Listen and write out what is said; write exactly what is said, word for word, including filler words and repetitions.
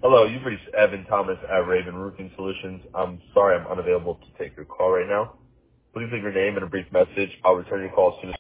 Hello, you've reached Evan Thomas at Raven Roofing Solutions. I'm sorry I'm unavailable to take your call right now. Please leave your name and a brief message. I'll return your call as soon as